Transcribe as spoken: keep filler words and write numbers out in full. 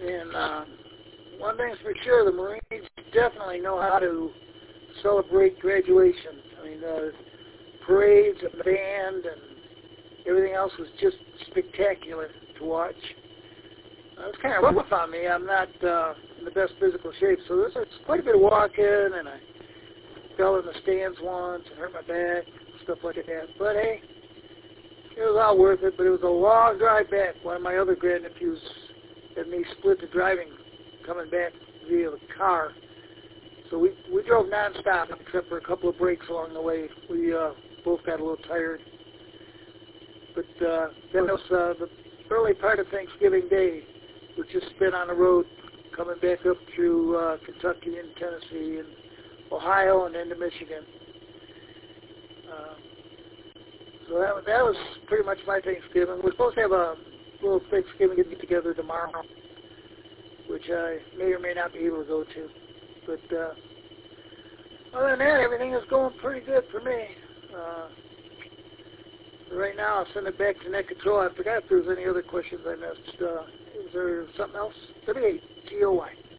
And uh, one thing's for sure, the Marines definitely know how to celebrate graduation. I mean, the parades and the band and everything else was just spectacular to watch. Uh, it was kind of rough on me. I'm not uh, in the best physical shape, so this was quite a bit of walking, and I fell in the stands once and hurt my back, stuff like that. But hey, it was all worth it, but it was a long drive back. One of my other grandnephews and me split the driving coming back via the car. So we we drove nonstop except for a couple of breaks along the way. We uh, both got a little tired. But uh, that was uh, the early part of Thanksgiving Day, which just spent on the road coming back up through uh, Kentucky and Tennessee and Ohio and into Michigan. Uh, so that, that was pretty much my Thanksgiving. We're supposed to have a little Thanksgiving get-together tomorrow, which I may or may not be able to go to. But uh, other than that, everything is going pretty good for me. Uh, right now, I'll send it back to Net Control. I forgot if there was any other questions I missed. Uh, is there something else? W A T O Y.